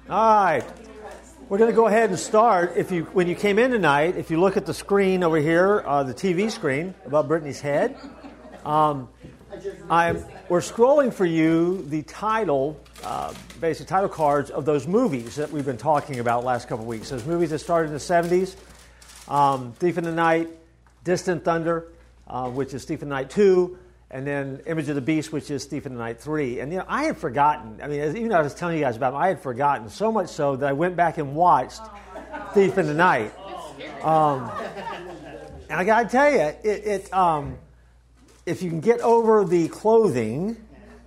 All right. We're going to go ahead and start. When you came in tonight, if you look at the screen over here, the TV screen above Brittany's head, we're scrolling for you the title, basic title cards of those movies that we've been talking about the last couple of weeks. Those movies that started in the 70s, Thief in the Night, Distant Thunder, which is Thief in the Night 2, and then Image of the Beast, which is Thief in the Night 3. And I had forgotten. Even though I was telling you guys about them, I had forgotten, so much so that I went back and watched Thief in the Night. And I got to tell you, if you can get over the clothing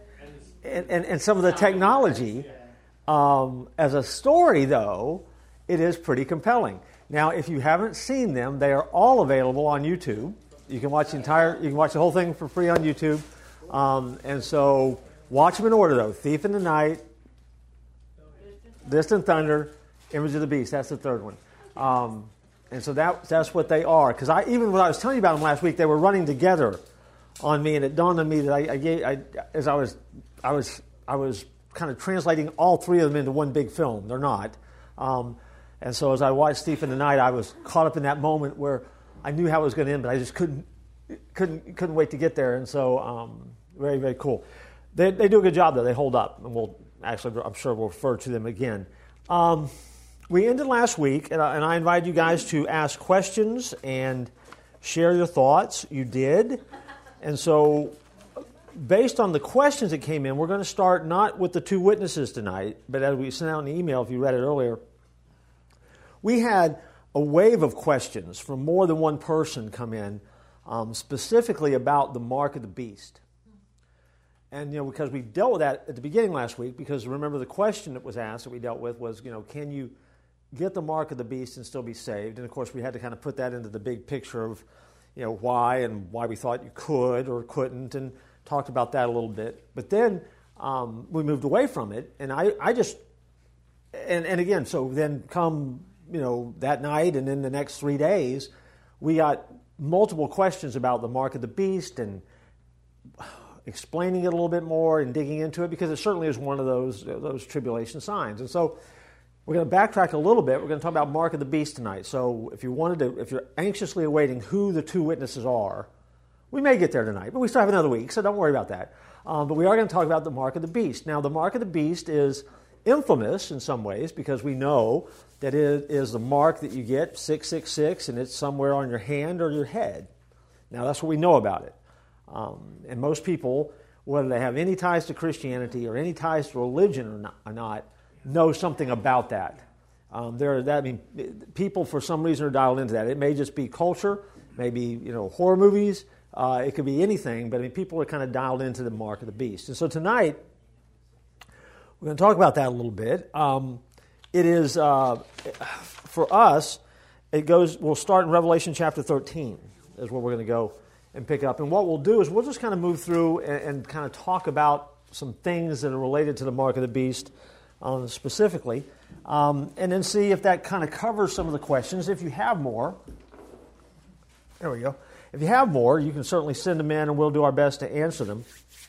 and some of the technology, as a story, though, it is pretty compelling. Now, if you haven't seen them, they are all available on YouTube. You can watch the whole thing for free on YouTube. And so watch them in order, though. Thief in the Night, Distant Thunder, Image of the Beast. That's the third one. And so that's what they are. Because even when I was telling you about them last week, they were running together on me, and it dawned on me that as I was kind of translating all three of them into one big film. They're not. And so as I watched Thief in the Night, I was caught up in that moment where I knew how it was going to end, but I just couldn't wait to get there. And so very, very cool. They do a good job, though. They hold up, and I'm sure we'll refer to them again. We ended last week, and I invited you guys to ask questions and share your thoughts. You did. And so based on the questions that came in, we're going to start not with the two witnesses tonight, but as we sent out in the email, if you read it earlier, we had a wave of questions from more than one person come in, specifically about the mark of the beast. And, because we dealt with that at the beginning last week, because remember the question that was asked that we dealt with was, can you get the mark of the beast and still be saved? And, of course, we had to kind of put that into the big picture of, why and why we thought you could or couldn't, and talked about that a little bit. But then we moved away from it, and I just, and again, so then come, that night and then the next 3 days, we got multiple questions about the mark of the beast and explaining it a little bit more and digging into it, because it certainly is one of those tribulation signs. And so we're going to backtrack a little bit. We're going to talk about mark of the beast tonight. So if you're anxiously awaiting who the two witnesses are, we may get there tonight, but we still have another week, so don't worry about that. But we are going to talk about the mark of the beast. Now, the mark of the beast is infamous in some ways, because we know that it is the mark that you get, 666, and it's somewhere on your hand or your head. Now, that's what we know about it. And most people, whether they have any ties to Christianity or any ties to religion or not, know something about that. People, for some reason, are dialed into that. It may just be culture, maybe horror movies. It could be anything, but people are kind of dialed into the mark of the beast. And so tonight, we're going to talk about that a little bit. It is, for us, we'll start in Revelation chapter 13 is where we're going to go and pick up. And what we'll do is we'll just kind of move through and kind of talk about some things that are related to the mark of the beast specifically, and then see if that kind of covers some of the questions. If you have more, there we go. If you have more, you can certainly send them in, and we'll do our best to answer them.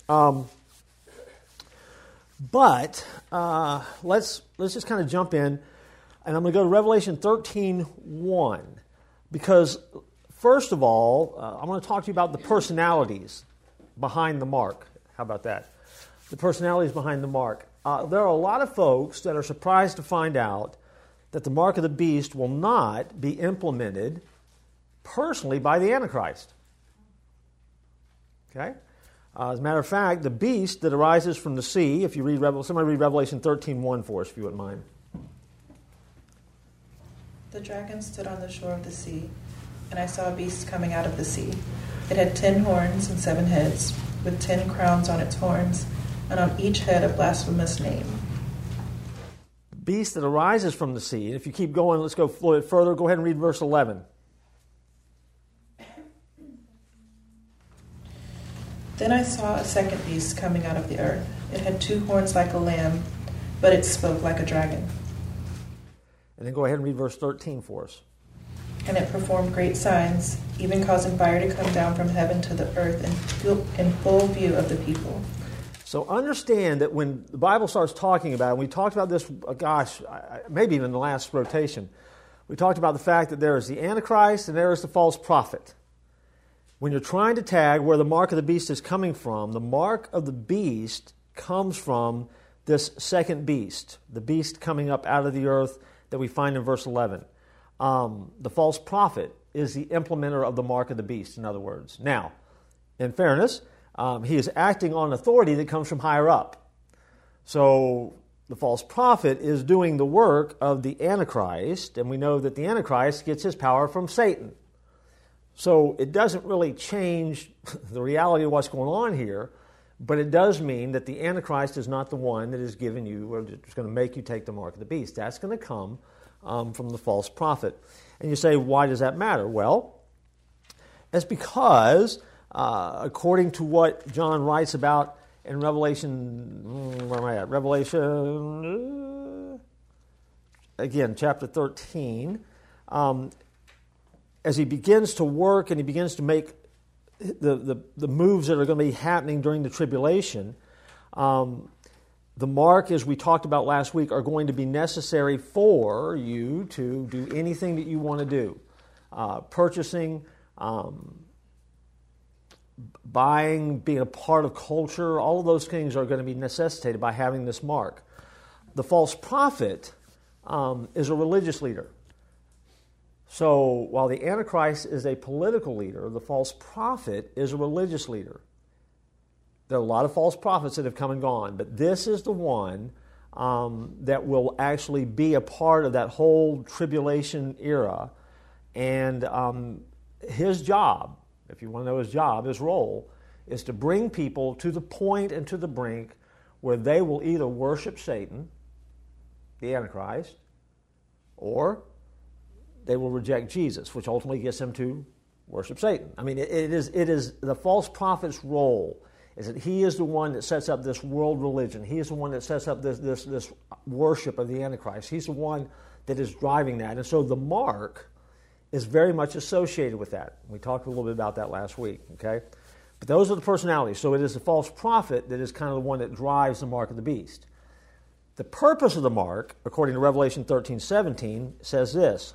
But let's just kind of jump in, and I'm going to go to Revelation 13:1, because first of all, I'm going to talk to you about the personalities behind the mark. How about that? The personalities behind the mark. There are a lot of folks that are surprised to find out that the mark of the beast will not be implemented personally by the Antichrist. Okay? As a matter of fact, the beast that arises from the sea, if you read somebody read Revelation 13:1 for us, if you wouldn't mind. The dragon stood on the shore of the sea, and I saw a beast coming out of the sea. It had 10 horns and 7 heads, with 10 crowns on its horns, and on each head a blasphemous name. The beast that arises from the sea. And if you keep going, let's go a little bit further. Go ahead and read verse 11. Then I saw a second beast coming out of the earth. It had 2 horns like a lamb, but it spoke like a dragon. And then go ahead and read verse 13 for us. And it performed great signs, even causing fire to come down from heaven to the earth in full view of the people. So understand that when the Bible starts talking about it, and we talked about this, maybe even in the last rotation, we talked about the fact that there is the Antichrist and there is the false prophet. When you're trying to tag where the mark of the beast is coming from, the mark of the beast comes from this second beast, the beast coming up out of the earth that we find in verse 11. The false prophet is the implementer of the mark of the beast, in other words. Now, in fairness, he is acting on authority that comes from higher up. So the false prophet is doing the work of the Antichrist, and we know that the Antichrist gets his power from Satan. So it doesn't really change the reality of what's going on here, but it does mean that the Antichrist is not the one that is giving you or is going to make you take the mark of the beast. That's going to come from the false prophet. And you say, why does that matter? Well, it's because, according to what John writes about in Revelation, where am I at? Revelation, again, chapter 13, as he begins to work and he begins to make the moves that are going to be happening during the tribulation, the mark, as we talked about last week, are going to be necessary for you to do anything that you want to do. Purchasing, buying, being a part of culture, all of those things are going to be necessitated by having this mark. The false prophet is a religious leader. So while the Antichrist is a political leader, the false prophet is a religious leader. There are a lot of false prophets that have come and gone, but this is the one that will actually be a part of that whole tribulation era. And his job, if you want to know his job, his role, is to bring people to the point and to the brink where they will either worship Satan, the Antichrist, or they will reject Jesus, which ultimately gets them to worship Satan. I mean, it is the false prophet's role is that he is the one that sets up this world religion. He is the one that sets up this worship of the Antichrist. He's the one that is driving that. And so the mark is very much associated with that. We talked a little bit about that last week, okay? But those are the personalities. So it is the false prophet that is kind of the one that drives the mark of the beast. The purpose of the mark, according to Revelation 13:17, says this: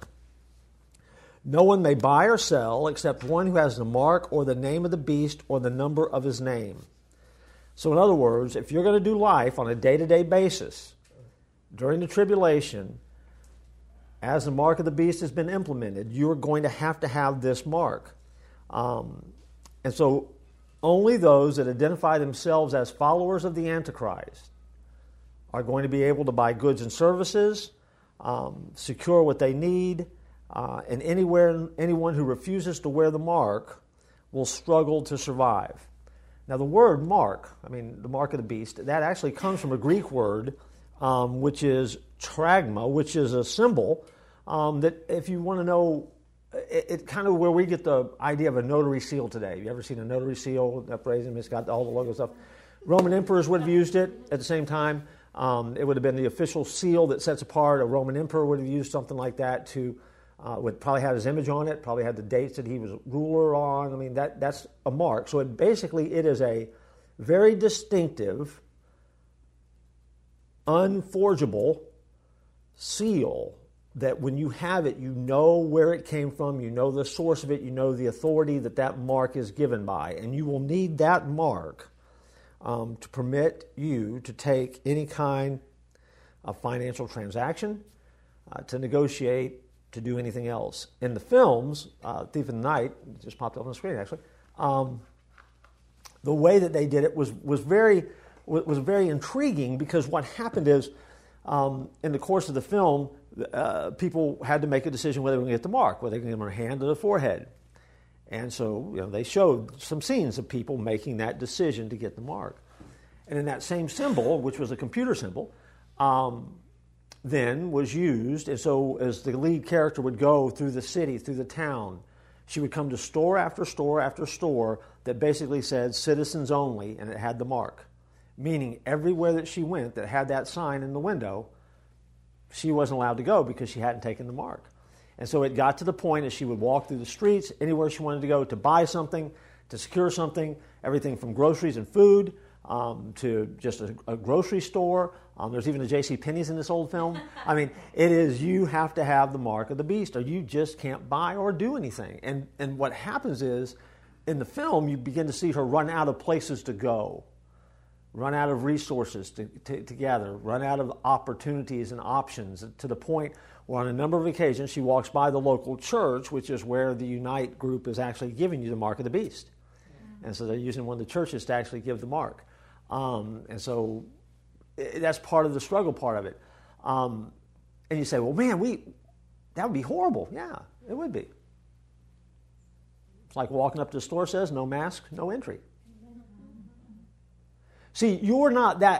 no one may buy or sell except one who has the mark or the name of the beast or the number of his name. So in other words, if you're going to do life on a day-to-day basis during the tribulation, as the mark of the beast has been implemented, you're going to have this mark. And so only those that identify themselves as followers of the Antichrist are going to be able to buy goods and services, secure what they need, and anyone who refuses to wear the mark will struggle to survive. Now the word mark, the mark of the beast, that actually comes from a Greek word which is tragma, which is a symbol that, if you want to know, it kind of where we get the idea of a notary seal today. You ever seen a notary seal? It's got all the logo stuff. Roman emperors would have used it at the same time. It would have been the official seal that sets apart. A Roman emperor would have used something like that to would probably have his image on it, probably had the dates that he was ruler on. That's a mark. So it is a very distinctive, unforgeable seal that when you have it, you know where it came from, you know the source of it, you know the authority that mark is given by. And you will need that mark to permit you to take any kind of financial transaction, to negotiate, to do anything else. In the films, Thief in the Night, it just popped up on the screen actually, the way that they did it was very intriguing, because what happened is, in the course of the film, people had to make a decision whether they were going to get the mark, whether they were going to get their hand or the forehead. And so they showed some scenes of people making that decision to get the mark. And in that same symbol, which was a computer symbol, then was used, and so as the lead character would go through the city, through the town, she would come to store after store after store that basically said citizens only, and it had the mark. Meaning everywhere that she went that had that sign in the window, she wasn't allowed to go because she hadn't taken the mark. And so it got to the point as she would walk through the streets, anywhere she wanted to go to buy something, to secure something, everything from groceries and food, to just a grocery store. There's even a J.C. Penney's in this old film. I mean, it is, you have to have the mark of the beast or you just can't buy or do anything. And what happens is, in the film, you begin to see her run out of places to go, run out of resources to gather, run out of opportunities and options, to the point where on a number of occasions she walks by the local church, which is where the Unite group is actually giving you the mark of the beast. And so they're using one of the churches to actually give the mark. And so that's part of the struggle part of it. And you say, well, man, that would be horrible. Yeah, it would be. It's like walking up to the store, says, no mask, no entry. See, you're not that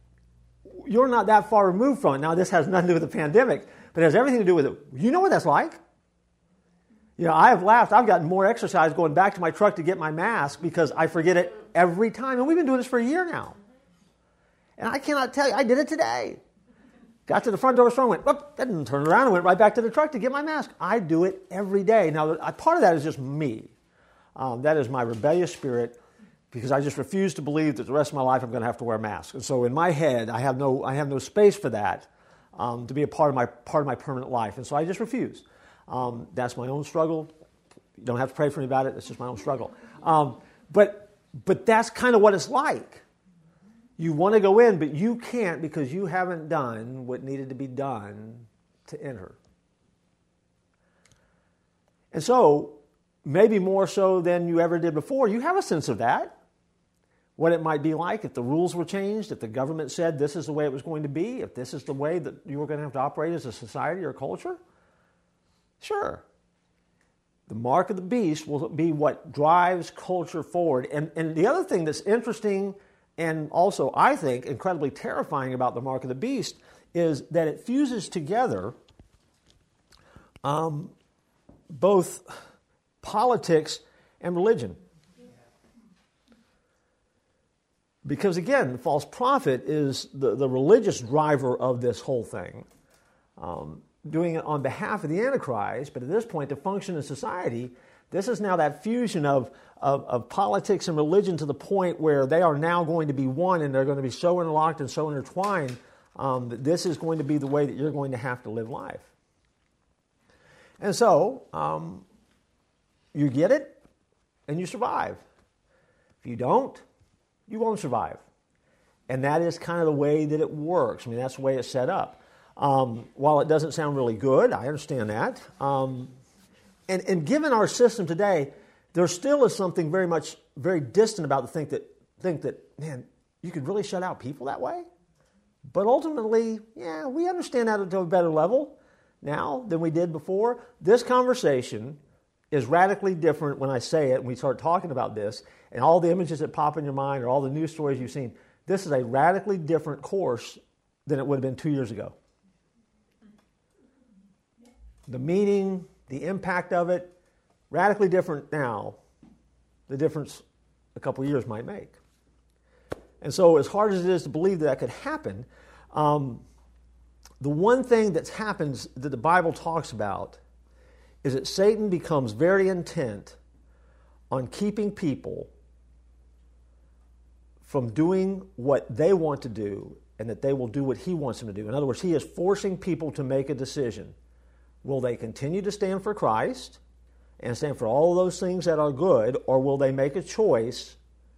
far removed from it. Now, this has nothing to do with the pandemic, but it has everything to do with it. You know what that's like? You know, I have laughed. I've gotten more exercise going back to my truck to get my mask because I forget it every time. And we've been doing this for a year now. And I cannot tell you, I did it today. Got to the front door of the store and went, whoop, didn't turn around and went right back to the truck to get my mask. I do it every day. Now, part of that is just me. That is my rebellious spirit, because I just refuse to believe that the rest of my life I'm going to have to wear a mask. And so in my head, I have no space for that to be a part of my permanent life. And so I just refuse. That's my own struggle. You don't have to pray for me about it. It's just my own struggle. But that's kind of what it's like. You want to go in, but you can't because you haven't done what needed to be done to enter. And so, maybe more so than you ever did before, you have a sense of that. What it might be like if the rules were changed, if the government said this is the way it was going to be, if this is the way that you were going to have to operate as a society or culture. Sure. The mark of the beast will be what drives culture forward. And the other thing that's interesting and also, I think, incredibly terrifying about the mark of the beast is that it fuses together both politics and religion. Because again, the false prophet is the religious driver of this whole thing, doing it on behalf of the Antichrist, but at this point to function in society, this is now that fusion of politics and religion to the point where they are now going to be one and they're going to be so interlocked and so intertwined that this is going to be the way that you're going to have to live life. And so, you get it and you survive. If you don't, you won't survive. And that is kind of the way that it works. I mean, that's the way it's set up. While it doesn't sound really good, I understand that. And given our system today, there still is something very distant about the think that, man, you could really shut out people that way? But ultimately, yeah, we understand that to a better level now than we did before. This conversation is radically different when I say it and we start talking about this, and all the images that pop in your mind or all the news stories you've seen. This is a radically different course than it would have been 2 years ago. The meaning, the impact of it, radically different now. The difference a couple of years might make. And so as hard as it is to believe that could happen, the one thing that happens that the Bible talks about is that Satan becomes very intent on keeping people from doing what they want to do and that they will do what he wants them to do. In other words, he is forcing people to make a decision. Will they continue to stand for Christ and stand for all of those things that are good, or will they make a choice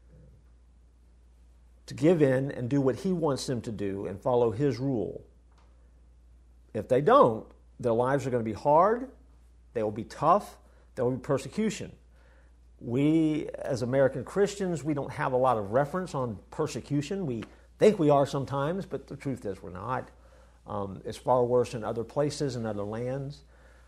to give in and do what he wants them to do and follow his rule? If they don't, their lives are going to be hard, they will be tough, there will be persecution. We, as American Christians, we don't have a lot of reference on persecution. We think we are sometimes, but the truth is we're not. It's far worse in other places and other lands.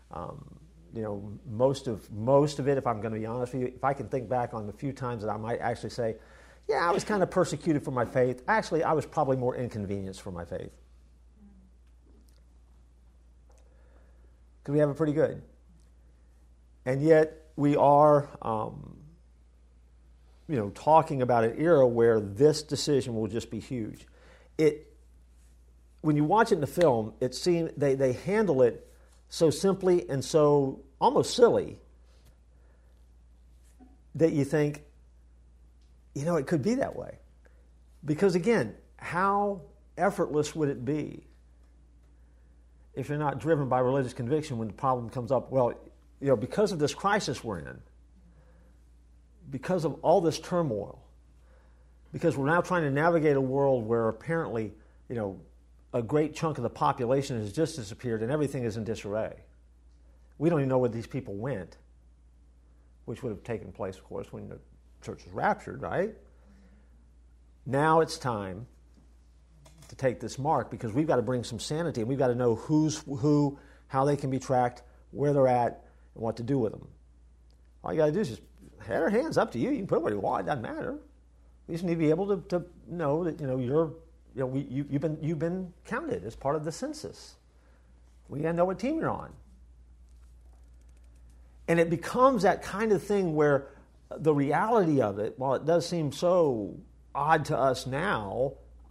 Most of it, if I'm going to be honest with you, if I can think back on the few times that I might actually say, yeah, I was kind of persecuted for my faith. Actually, I was probably more inconvenienced for my faith. Because we have it pretty good. And yet we are, talking about an era where this decision will just be huge. When you watch it in the film, it seems they handle it so simply and so almost silly that you think, it could be that way. Because again, how effortless would it be if you're not driven by religious conviction when the problem comes up? Well, because of this crisis we're in, because of all this turmoil, because we're now trying to navigate a world where apparently, a great chunk of the population has just disappeared and everything is in disarray. We don't even know where these people went, which would have taken place, of course, when the church was raptured, right? Now it's time to take this mark because we've got to bring some sanity and we've got to know who's who, how they can be tracked, where they're at, and what to do with them. All you got to do is just head or hands up to you. You can put what you want. It doesn't matter. You just need to be able to know that you've been counted as part of the census. We got to know what team you're on. And it becomes that kind of thing where the reality of it, while it does seem so odd to us now,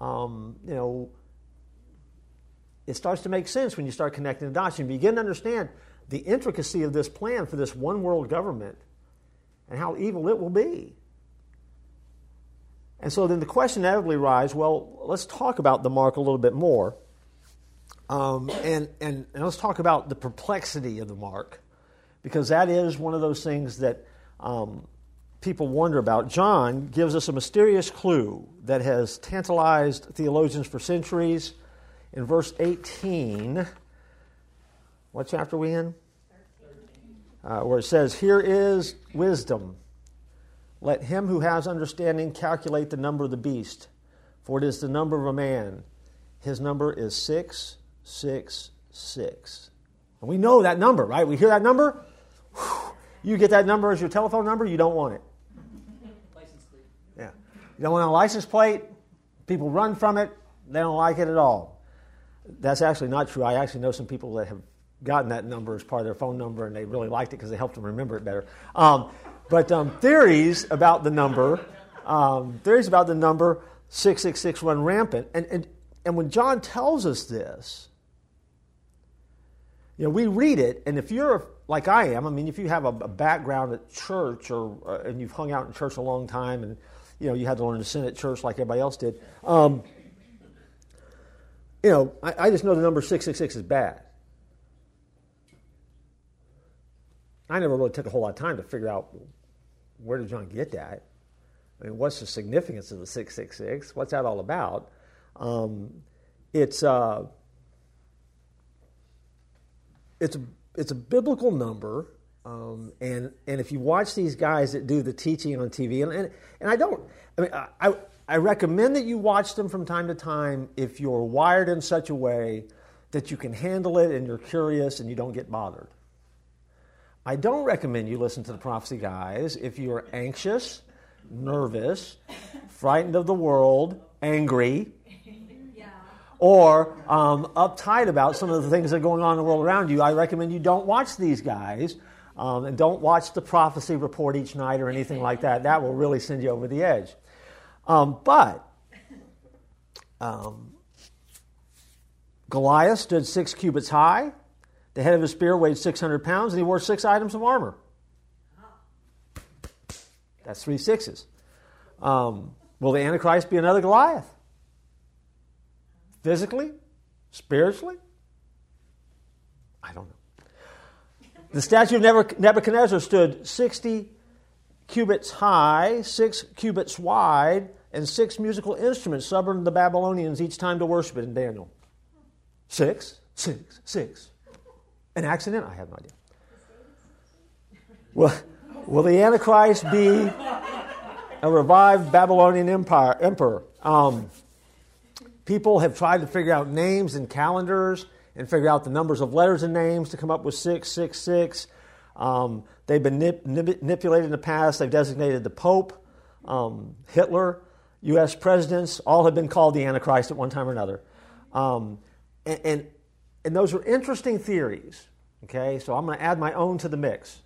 it starts to make sense when you start connecting the dots and begin to understand the intricacy of this plan for this one world government and how evil it will be. And so then the question inevitably arises, well, let's talk about the mark a little bit more. And let's talk about the perplexity of the mark, because that is one of those things that people wonder about. John gives us a mysterious clue that has tantalized theologians for centuries. In verse 18, what chapter are we in? 13. Where it says, "Here is wisdom. Let him who has understanding calculate the number of the beast, for it is the number of a man. His number is 666. And we know that number, right? We hear that number. Whew. You get that number as your telephone number, you don't want it. License plate. Yeah. You don't want a license plate. People run from it. They don't like it at all. That's actually not true. I actually know some people that have gotten that number as part of their phone number, and they really liked it because they helped them remember it better. But theories about the number 666 run rampant. And when John tells us this, we read it, and if you're like I am, if you have a background at church and you've hung out in church a long time, and you had to learn to sin at church like everybody else did, I just know the number 666 is bad. I never really took a whole lot of time to figure out where did John get that. What's the significance of the 666? What's that all about? It's a biblical number, and if you watch these guys that do the teaching on TV, I recommend that you watch them from time to time if you're wired in such a way that you can handle it and you're curious and you don't get bothered. I don't recommend you listen to the prophecy guys if you're anxious, nervous, frightened of the world, angry, or uptight about some of the things that are going on in the world around you. I recommend you don't watch these guys and don't watch the prophecy report each night or anything like that. That will really send you over the edge. But Goliath stood 6 cubits high. The head of his spear weighed 600 pounds, and he wore 6 items of armor. That's 3 sixes. Will the Antichrist be another Goliath? Physically? Spiritually? I don't know. The statue of Nebuchadnezzar stood 60 cubits high, 6 cubits wide, and 6 musical instruments summoned the Babylonians each time to worship it in Daniel. 6, 6, 6. An accident? I have no idea. Will the Antichrist be a revived Babylonian emperor? People have tried to figure out names and calendars and figure out the numbers of letters and names to come up with 666. They've been manipulated in the past. They've designated the Pope, Hitler, U.S. presidents, all have been called the Antichrist at one time or another. And those are interesting theories. Okay, so I'm going to add my own to the mix.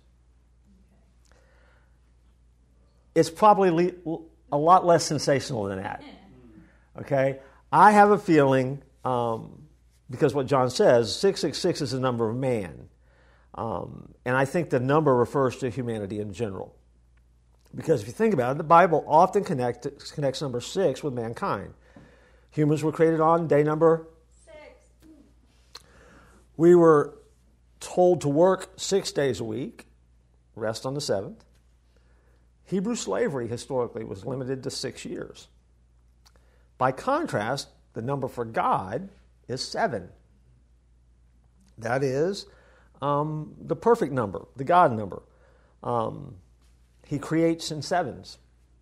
It's probably a lot less sensational than that. Okay, I have a feeling, because what John says, 666 is the number of man. And I think the number refers to humanity in general. Because if you think about it, the Bible often connects number 6 with mankind. Humans were created on day number 6. We were told to work 6 days a week, rest on the 7th. Hebrew slavery historically was limited to 6 years. By contrast, the number for God is 7. That is the perfect number, the God number. He creates in sevens.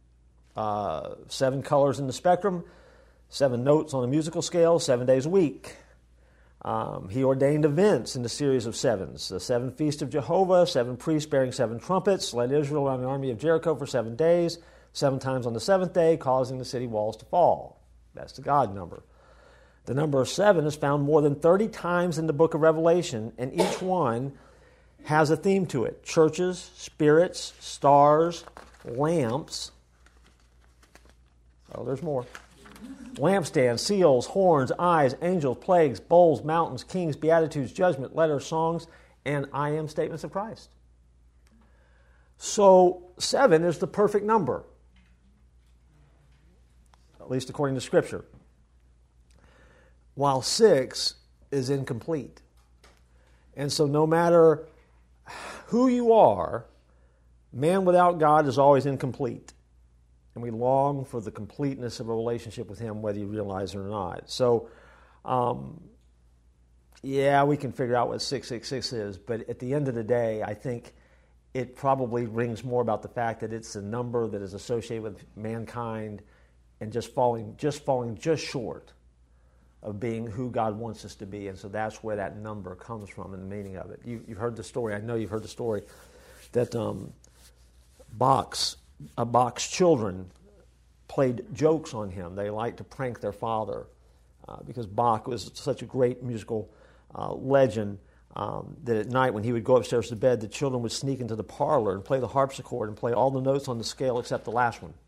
7 colors in the spectrum, 7 notes on a musical scale, 7 days a week. He ordained events in the series of 7s. The 7 feasts of Jehovah, 7 priests bearing 7 trumpets, led Israel around the army of Jericho for 7 days, 7 times on the 7th day, causing the city walls to fall. That's the God number. The number of 7 is found more than 30 times in the book of Revelation, and each one has a theme to it. Churches, spirits, stars, lamps. Oh, there's more. Lampstands, seals, horns, eyes, angels, plagues, bowls, mountains, kings, beatitudes, judgment, letters, songs, and I am statements of Christ. So 7 is the perfect number, at least according to Scripture, while 6 is incomplete. And so no matter who you are, man without God is always incomplete. And we long for the completeness of a relationship with Him, whether you realize it or not. So, we can figure out what 666 is, but at the end of the day, I think it probably rings more about the fact that it's a number that is associated with mankind and just falling short of being who God wants us to be. And so that's where that number comes from and the meaning of it. You've heard the story. I know you've heard the story that Bach's children played jokes on him. They liked to prank their father because Bach was such a great musical legend that at night when he would go upstairs to bed, the children would sneak into the parlor and play the harpsichord and play all the notes on the scale except the last one.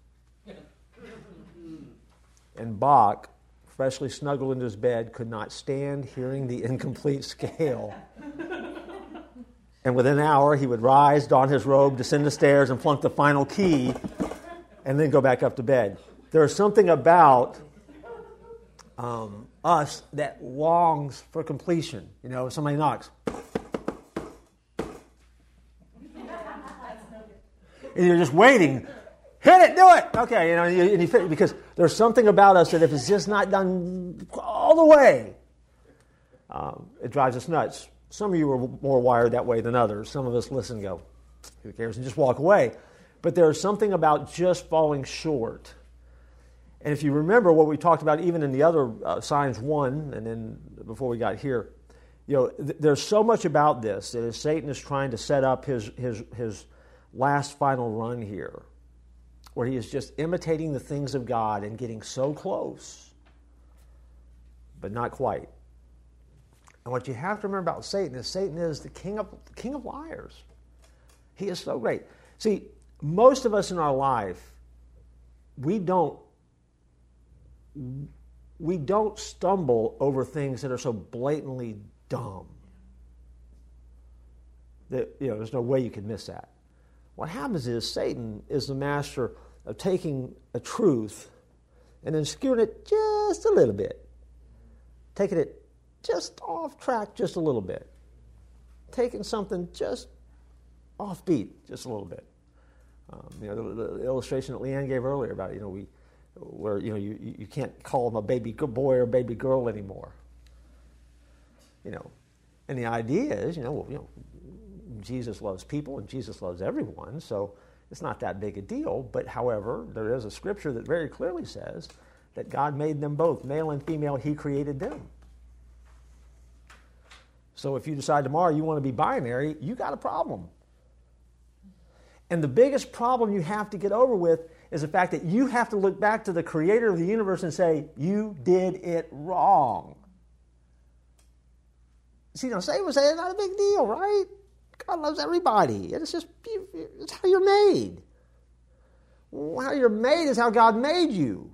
And Bach, freshly snuggled into his bed, could not stand hearing the incomplete scale. And within an hour, he would rise, don his robe, descend the stairs, and flunk the final key, and then go back up to bed. There's something about us that longs for completion. You know, if somebody knocks. And you're just waiting. Hit it, do it. Okay, and you because there's something about us that if it's just not done all the way, it drives us nuts. Some of you are more wired that way than others. Some of us listen and go, who cares, and just walk away. But there's something about just falling short. And if you remember what we talked about even in the other signs 1, and then before we got here, there's so much about this that as Satan is trying to set up his last final run here, where he is just imitating the things of God and getting so close, but not quite. And what you have to remember about Satan is the king of liars. He is so great. See, most of us in our life, we don't stumble over things that are so blatantly dumb that there's no way you can miss that. What happens is Satan is the master of taking a truth and then skewing it just a little bit, taking it just off track just a little bit, taking something just offbeat just a little bit. The illustration that Leanne gave earlier about where you can't call them a baby boy or baby girl anymore. And the idea is Jesus loves people and Jesus loves everyone, so it's not that big a deal. But however, there is a scripture that very clearly says that God made them both, male and female. He created them. So if you decide tomorrow you want to be binary, you got a problem. And the biggest problem you have to get over with is the fact that you have to look back to the creator of the universe and say, you did it wrong. See, Satan would say it's not a big deal, right? God loves everybody. It's how you're made. How you're made is how God made you.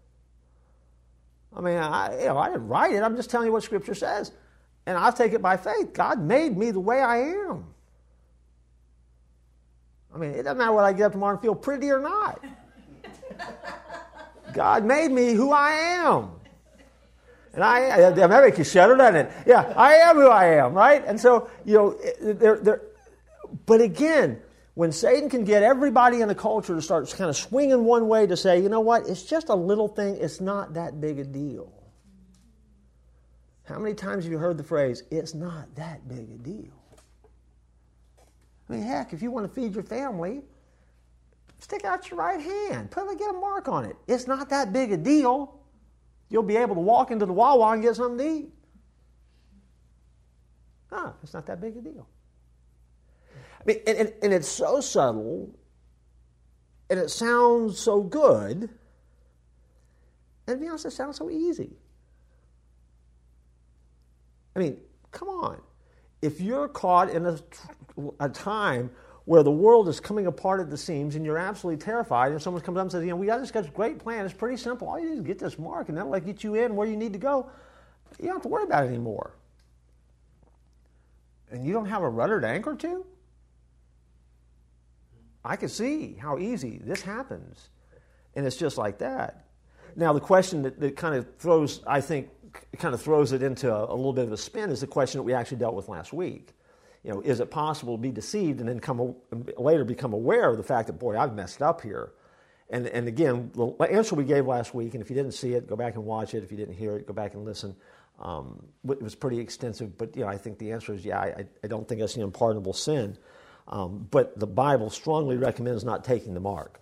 I mean, I didn't write it. I'm just telling you what Scripture says. And I'll take it by faith. God made me the way I am. I mean, it doesn't matter what I get up tomorrow and feel pretty or not. God made me who I am. And that makes you shudder, doesn't it? Yeah, I am who I am, right? And so, but again, when Satan can get everybody in the culture to start kind of swinging one way to say, you know what, it's just a little thing, it's not that big a deal. How many times have you heard the phrase, it's not that big a deal? I mean, heck, if you want to feed your family, stick out your right hand. Get a mark on it. It's not that big a deal. You'll be able to walk into the Wawa and get something to eat. It's not that big a deal. I mean, and it's so subtle, and it sounds so good, and to be honest, it sounds so easy. I mean, come on. If you're caught in a time where the world is coming apart at the seams and you're absolutely terrified, and someone comes up and says, we got this great plan, it's pretty simple. All you do is get this mark, and that'll get you in where you need to go. You don't have to worry about it anymore. And you don't have a rudder to anchor to? I can see how easy this happens. And it's just like that. Now, the question that kind of throws it into a little bit of a spin is the question that we actually dealt with last week. Is it possible to be deceived and then later become aware of the fact that, boy, I've messed up here? And again, the answer we gave last week, and if you didn't see it, go back and watch it. If you didn't hear it, go back and listen. It was pretty extensive, but I think the answer is, I don't think that's an unpardonable sin. But the Bible strongly recommends not taking the mark.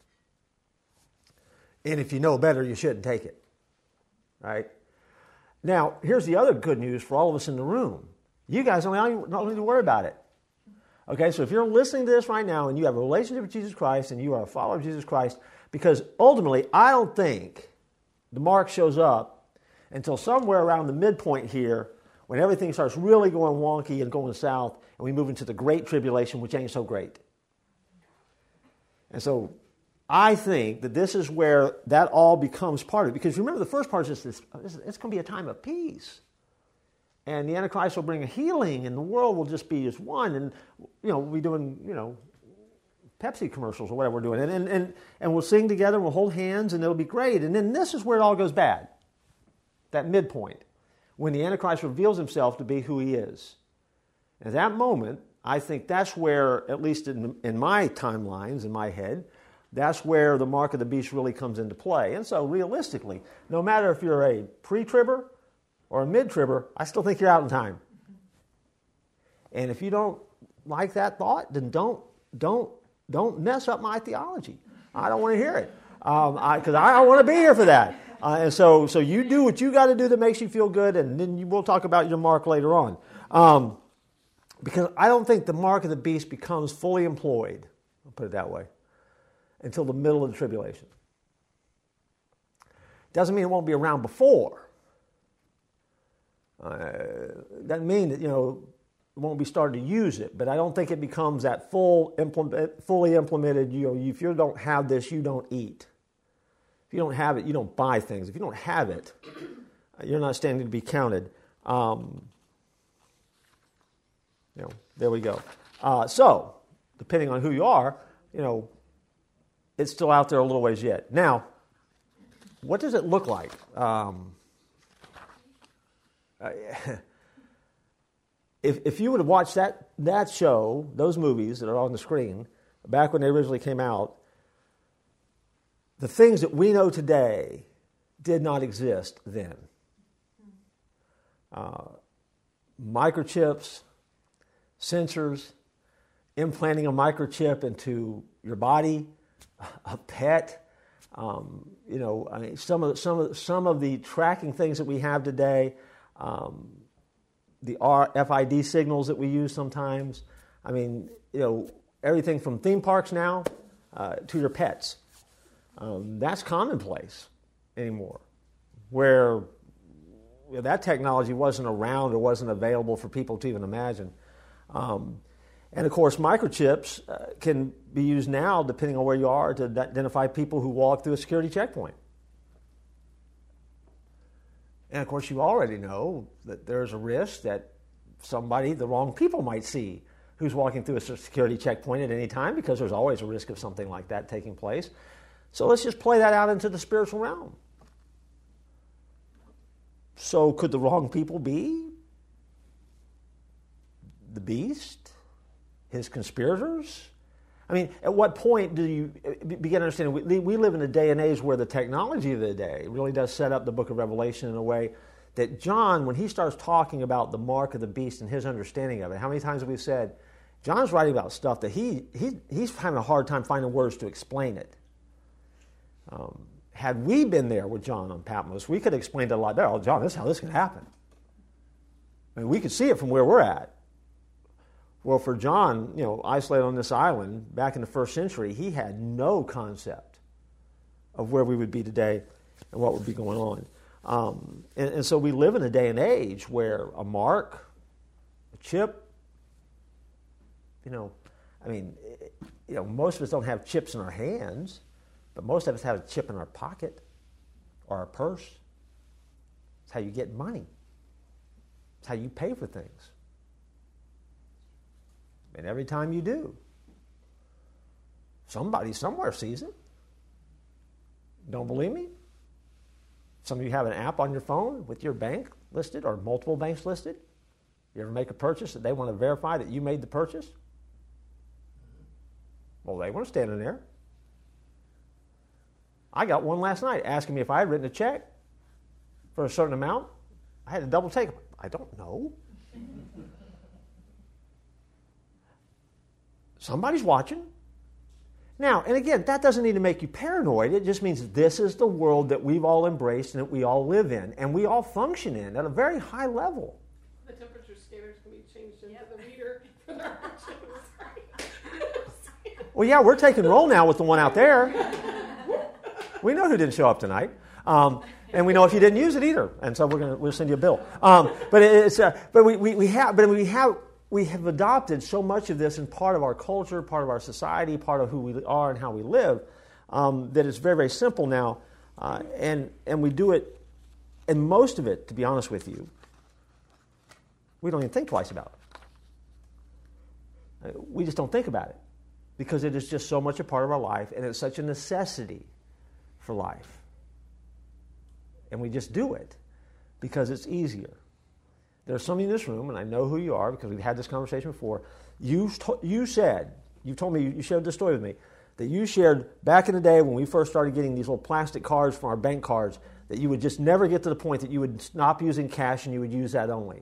And if you know better, you shouldn't take it. Right? Now, here's the other good news for all of us in the room. You guys don't need to worry about it. Okay, so if you're listening to this right now and you have a relationship with Jesus Christ and you are a follower of Jesus Christ, because ultimately, I don't think the mark shows up until somewhere around the midpoint here when everything starts really going wonky and going south and we move into the Great Tribulation, which ain't so great. And so I think that this is where that all becomes part of it. Because remember, the first part is it's going to be a time of peace. And the Antichrist will bring a healing, and the world will just be as one. And, we'll be doing, Pepsi commercials or whatever we're doing. And we'll sing together, and we'll hold hands, and it'll be great. And then this is where it all goes bad. That midpoint. When the Antichrist reveals himself to be who he is. At that moment, I think that's where, at least in my timelines, in my head, that's where the mark of the beast really comes into play. And so realistically, no matter if you're a pre-tribber or a mid-tribber, I still think you're out in time. And if you don't like that thought, then don't mess up my theology. I don't want to hear it. Because I don't want to be here for that. And so you do what you got to do that makes you feel good, and then we'll talk about your mark later on. Because I don't think the mark of the beast becomes fully employed, I'll put it that way, until the middle of the tribulation. Doesn't mean it won't be around before. Doesn't mean that, won't be starting to use it, but I don't think it becomes that fully implemented. If you don't have this, you don't eat. If you don't have it, you don't buy things. If you don't have it, you're not standing to be counted. There we go. So, depending on who you are, it's still out there a little ways yet. Now, what does it look like? If you would have watched that show, those movies that are on the screen, back when they originally came out, the things that we know today did not exist then. Microchips, sensors, implanting a microchip into your body, a pet. Some of the tracking things that we have today, the RFID signals that we use sometimes. Everything from theme parks now to your pets. That's commonplace anymore, where that technology wasn't around or wasn't available for people to even imagine. And of course, microchips can be used now, depending on where you are, to identify people who walk through a security checkpoint. And of course, you already know that there's a risk that the wrong people might see who's walking through a security checkpoint at any time, because there's always a risk of something like that taking place. So let's just play that out into the spiritual realm. So could the wrong people be the beast, his conspirators? I mean, at what point do you begin to understand? We live in a day and age where the technology of the day really does set up the book of Revelation in a way that John, when he starts talking about the mark of the beast and his understanding of it, how many times have we said, John's writing about stuff that he's having a hard time finding words to explain it. Had we been there with John on Patmos, we could have explained it a lot better. Oh, John, this is how this can happen. I mean, we could see it from where we're at. Well, for John, isolated on this island back in the first century, he had no concept of where we would be today and what would be going on. And so we live in a day and age where a mark, a chip, most of us don't have chips in our hands, but most of us have a chip in our pocket or our purse. It's how you get money. It's how you pay for things. And every time you do, somebody somewhere sees it. Don't believe me? Some of you have an app on your phone with your bank listed or multiple banks listed. You ever make a purchase that they want to verify that you made the purchase? Well, they weren't standing there. I got one last night asking me if I had written a check for a certain amount. I had to double take. I don't know. Somebody's watching. Now, and again, that doesn't need to make you paranoid. It just means this is the world that we've all embraced and that we all live in and we all function in at a very high level. The temperature scanners can be changed into the reader for their actions. Well, yeah, we're taking roll now with the one out there. We know who didn't show up tonight, and we know if you didn't use it either. And so we'll send you a bill. We have adopted so much of this in part of our culture, part of our society, part of who we are and how we live, that it's very, very simple now. And we do it, and most of it, to be honest with you, we don't even think twice about it. We just don't think about it because it is just so much a part of our life, and it's such a necessity for life. And we just do it because it's easier. There's somebody in this room, and I know who you are because we've had this conversation before. You told me, you shared this story with me, that you shared back in the day when we first started getting these little plastic cards from our bank cards, that you would just never get to the point that you would stop using cash and you would use that only.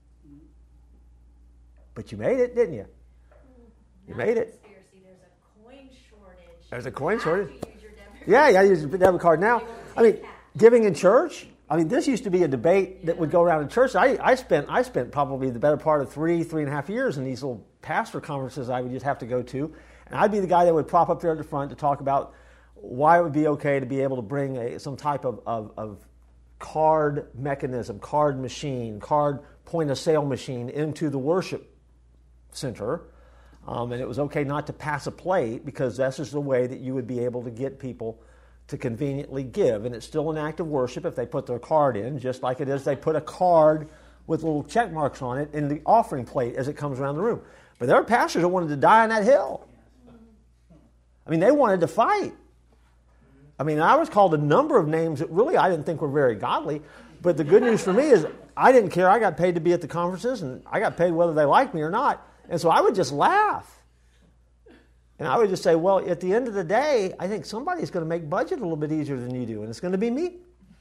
But you made it, didn't you? You made it. There's a coin shortage. There's a coin shortage. You use your debit Yeah, I use your debit card now. I mean, giving in church. I mean, this used to be a debate that would go around in church. I spent probably the better part of 3.5 years in these little pastor conferences I would just have to go to. And I'd be the guy that would prop up there at the front to talk about why it would be okay to be able to bring some type of card mechanism, card machine, card point-of-sale machine into the worship center. And it was okay not to pass a plate because that's just the way that you would be able to get people to conveniently give. And it's still an act of worship if they put their card in, just like it is they put a card with little check marks on it in the offering plate as it comes around the room. But there are pastors that wanted to die on that hill. I mean, they wanted to fight. I mean, I was called a number of names that really I didn't think were very godly. But the good news for me is I didn't care. I got paid to be at the conferences, and I got paid whether they liked me or not. And so I would just laugh. And I would just say, well, at the end of the day, I think somebody's going to make budget a little bit easier than you do, and it's going to be me.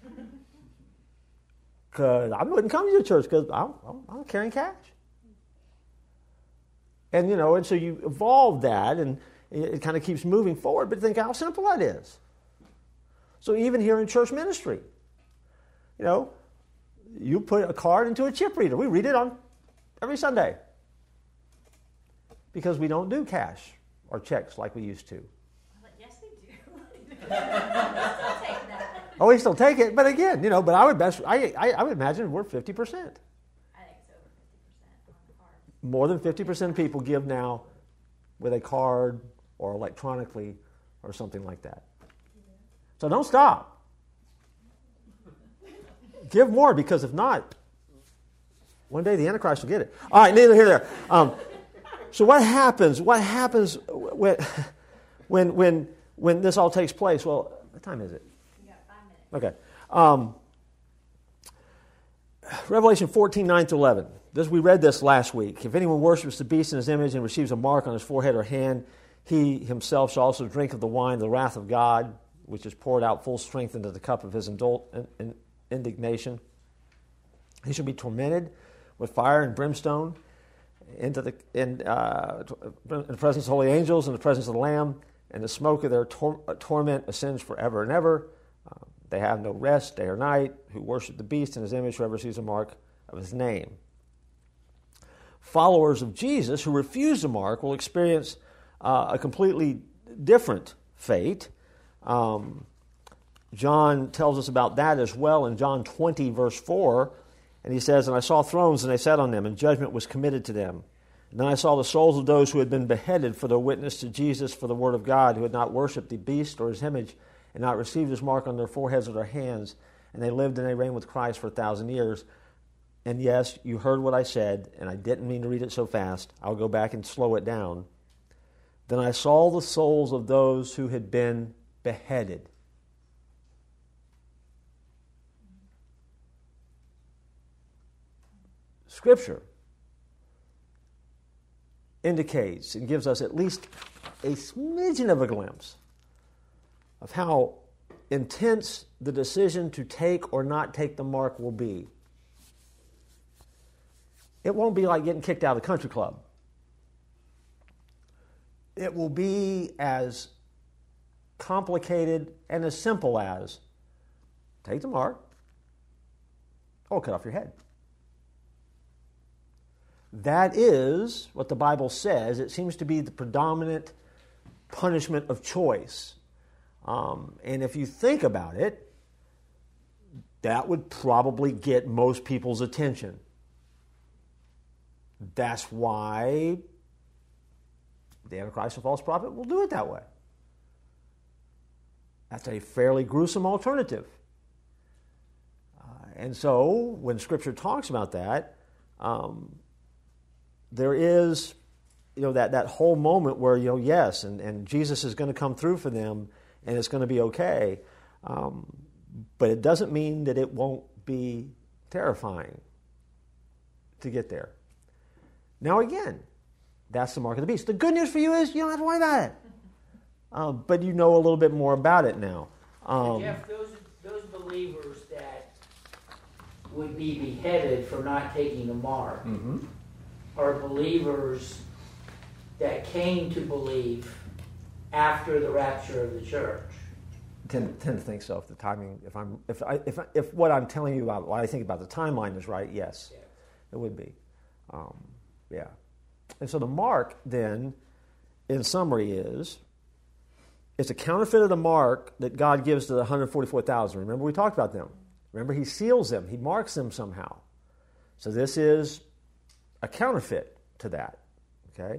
Because I wouldn't come to your church because I'm carrying cash. And, and so you evolve that, and it kind of keeps moving forward. But think how simple that is. So even here in church ministry, you put a card into a chip reader. We read it on every Sunday. Because we don't do cash or checks like we used to. Yes, we do. Still take that. Oh, we still take it, but again, but I would imagine we're 50%. I think it's over 50% on the card. More than 50% of people give now with a card or electronically or something like that. So don't stop. Give more, because if not, one day the Antichrist will get it. All right, neither here nor there. So what happens? What happens when this all takes place? Well, what time is it? You got 5 minutes. Okay. Revelation 14:9-11. We read this last week. If anyone worships the beast in his image and receives a mark on his forehead or hand, he himself shall also drink of the wine of the wrath of God, which is poured out full strength into the cup of his indignation. He shall be tormented with fire and brimstone in the presence of holy angels, in the presence of the Lamb, and the smoke of their torment ascends forever and ever. They have no rest day or night, who worship the beast in his image, whoever sees a mark of his name. Followers of Jesus who refuse the mark will experience a completely different fate. John tells us about that as well in John 20, verse 4. And he says, "And I saw thrones, and they sat on them, and judgment was committed to them. And then I saw the souls of those who had been beheaded for their witness to Jesus, for the word of God, who had not worshipped the beast or his image, and not received his mark on their foreheads or their hands. And they lived and they reigned with Christ for 1,000 years. And yes, you heard what I said, and I didn't mean to read it so fast. I'll go back and slow it down. Then I saw the souls of those who had been beheaded." Scripture indicates and gives us at least a smidgen of a glimpse of how intense the decision to take or not take the mark will be. It won't be like getting kicked out of the country club. It will be as complicated and as simple as take the mark or cut off your head. That is what the Bible says. It seems to be the predominant punishment of choice. And if you think about it, that would probably get most people's attention. That's why the Antichrist and false prophet will do it that way. That's a fairly gruesome alternative. And so, when Scripture talks about that, there is, that whole moment where, yes, and Jesus is going to come through for them, and it's going to be okay. But it doesn't mean that it won't be terrifying to get there. Now again, that's the mark of the beast. The good news for you is you don't have to worry about it. But you know a little bit more about it now. Jeff, those believers that would be beheaded for not taking the mark are believers that came to believe after the rapture of the church. Tend to think so. If the timing, if what I'm telling you about what I think about the timeline is right, yes, it would be. Yeah. And so the mark then, in summary, it's a counterfeit of the mark that God gives to the 144,000. Remember, we talked about them. Remember, He seals them. He marks them somehow. So this is a counterfeit to that. Okay.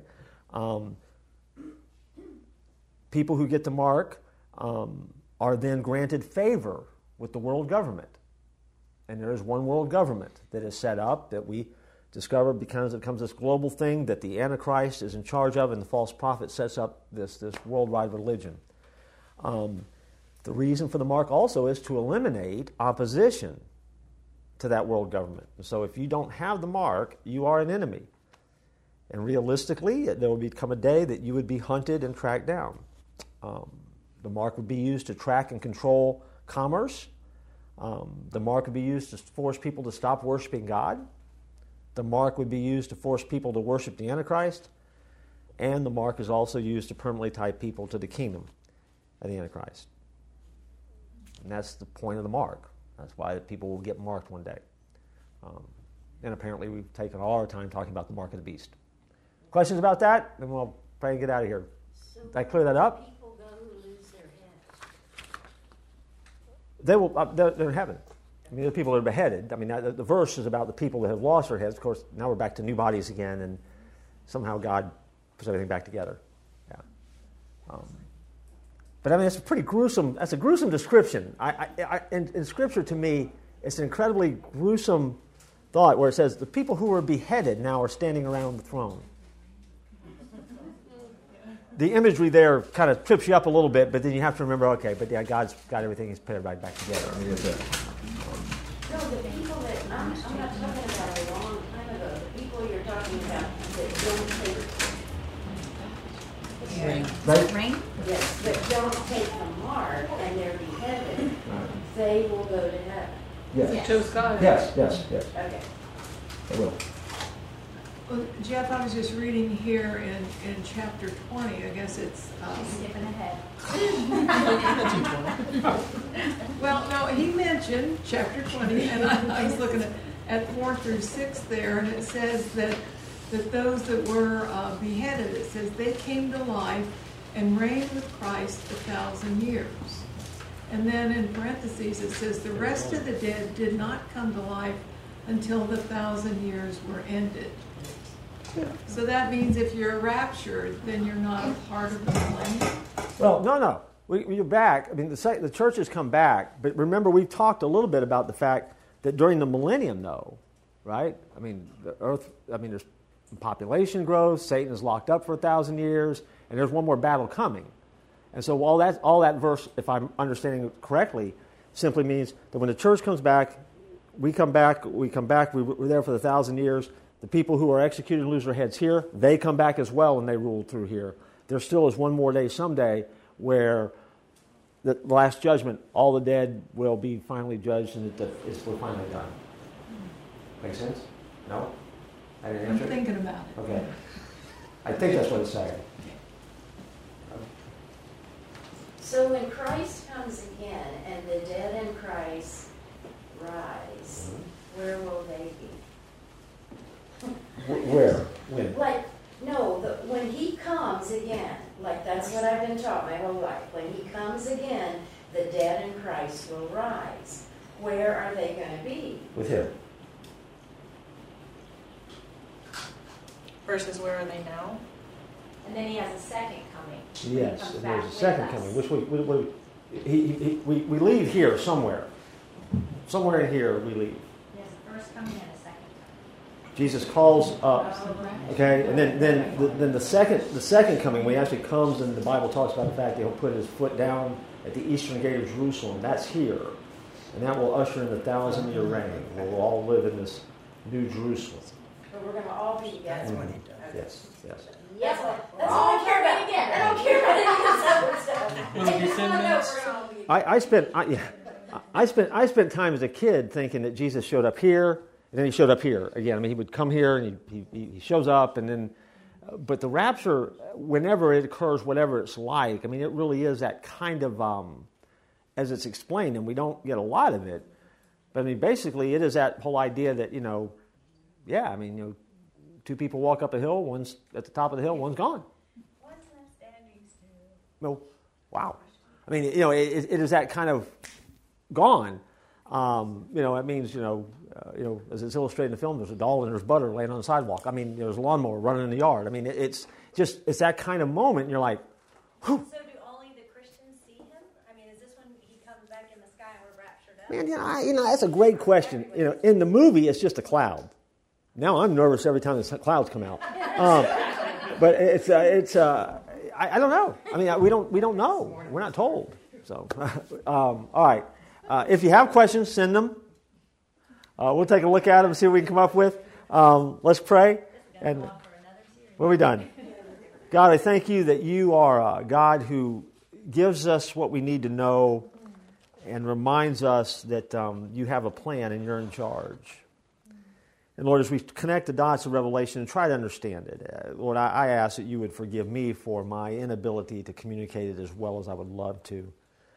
People who get the mark are then granted favor with the world government. And there is one world government that is set up that we discover because it becomes this global thing that the Antichrist is in charge of, and the false prophet sets up this worldwide religion. The reason for the mark also is to eliminate opposition to that world government. And so if you don't have the mark, you are an enemy. And realistically, there will become a day that you would be hunted and tracked down. The mark would be used to track and control commerce. The mark would be used to force people to stop worshiping God. The mark would be used to force people to worship the Antichrist. And the mark is also used to permanently tie people to the kingdom of the Antichrist. And that's the point of the mark. That's why people will get marked one day. And apparently we've taken all our time talking about the mark of the beast. Questions about that? Then we'll pray and get out of here. So did I clear that up? People go who lose their heads. They will. They're in heaven. I mean, the people that are beheaded. I mean, the verse is about the people that have lost their heads. Of course, now we're back to new bodies again, and somehow God puts everything back together. Yeah. But I mean, it's a pretty gruesome. That's a gruesome description. In Scripture, to me, it's an incredibly gruesome thought where it says the people who were beheaded now are standing around the throne. the imagery there kind of trips you up a little bit, but then you have to remember, okay, but yeah, God's got everything. He's put everybody back together. I mean, it's No, the people that, I'm not talking about a long time ago. The people you're talking about that don't take, right? yes, that don't take the mark and they're beheaded, they will go to heaven. Yes. Chose God. Yes. Okay. They will. Well, Jeff, I was just reading here in chapter 20. I guess it's. Skipping ahead. Well, no, he mentioned chapter 20, and I was looking at 4 through 6 there, and it says that those that were beheaded, it says they came to life and reigned with Christ 1,000 years. And then in parentheses it says the rest of the dead did not come to life until the 1,000 years were ended. So that means if you're raptured, then you're not a part of the millennium? Well, no. You're back. I mean, the church has come back, but remember, we've talked a little bit about the fact that during the millennium, though, right? I mean, the earth, there's population growth, Satan is locked up for 1,000 years, and there's one more battle coming. And so all that verse, if I'm understanding it correctly, simply means that when the church comes back, we're there for the 1,000 years. The people who are executed and lose their heads here, they come back as well and they rule through here. There still is one more day someday where the last judgment, all the dead will be finally judged and we're finally done. Make sense? No? I didn't I'm answer? thinking about it. Okay. I think that's what it's saying. So when Christ comes again and the dead in Christ rise, where will they be? Where? When? Like, no, when he comes again, like that's what I've been taught my whole life. When he comes again, the dead in Christ will rise. Where are they going to be? With him. Versus where are they now? And then he has a second coming. Yes, Comes and back there's a with second us. coming. Which we leave here somewhere. Somewhere in here we leave. There's a first coming and a second coming. Jesus calls up. Okay, and then the second coming, when he actually comes, and the Bible talks about the fact that he'll put his foot down at the eastern gate of Jerusalem. That's here, and that will usher in the 1,000-year reign, where we'll all live in this new Jerusalem. But we're going to all be together. That's what he does. Yes. That's all I care about. Again. I don't care about any of this other stuff. I just want to know we're all be I spent time as a kid thinking that Jesus showed up here, and then he showed up here again. I mean, he would come here, and he shows up, and then, but the rapture, whenever it occurs, whatever it's like, I mean, it really is that kind of, as it's explained, and we don't get a lot of it, but I mean, basically, it is that whole idea that, two people walk up a hill, one's at the top of the hill, one's gone. One's left standing still. No, wow. I mean, it is that kind of gone. It means, as it's illustrated in the film, there's a doll and there's butter laying on the sidewalk. I mean, there's a lawnmower running in the yard. I mean, it's that kind of moment, and you're like, whew. So do only the Christians see him? I mean, is this when he comes back in the sky and we're raptured up? Man, that's a great question. In the movie, it's just a cloud. Now I'm nervous every time the clouds come out. But I don't know. I mean, we don't know. We're not told. So, all right. If you have questions, send them. We'll take a look at them and see what we can come up with. Let's pray. And what have we done? God, I thank you that you are a God who gives us what we need to know and reminds us that you have a plan and you're in charge. And Lord, as we connect the dots of Revelation and try to understand it, Lord, I ask that you would forgive me for my inability to communicate it as well as I would love to.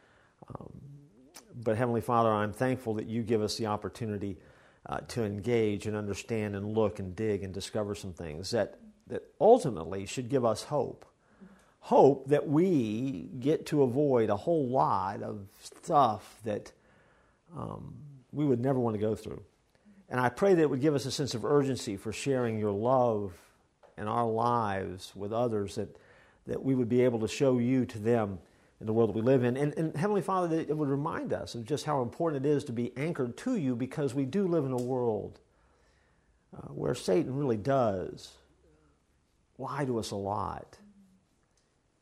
But Heavenly Father, I'm thankful that you give us the opportunity to engage and understand and look and dig and discover some things that ultimately should give us hope. Hope that we get to avoid a whole lot of stuff that we would never want to go through. And I pray that it would give us a sense of urgency for sharing your love and our lives with others, that we would be able to show you to them in the world that we live in. And Heavenly Father, that it would remind us of just how important it is to be anchored to you, because we do live in a world where Satan really does lie to us a lot.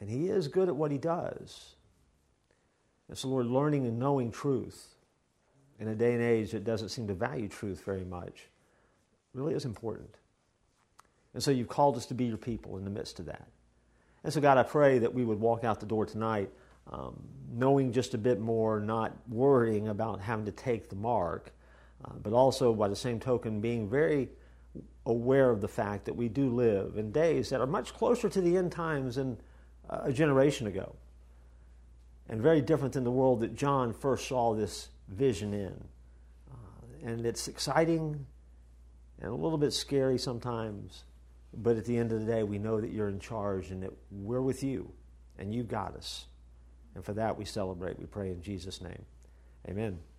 And He is good at what He does. And so, Lord, learning and knowing truth in a day and age that doesn't seem to value truth very much really is important. And so you've called us to be your people in the midst of that. And so, God, I pray that we would walk out the door tonight knowing just a bit more, not worrying about having to take the mark, but also, by the same token, being very aware of the fact that we do live in days that are much closer to the end times than a generation ago, and very different than the world that John first saw this vision in. And it's exciting and a little bit scary sometimes, but at the end of the day, we know that you're in charge and that we're with you and you got us. And for that we celebrate. We pray in Jesus' name. Amen.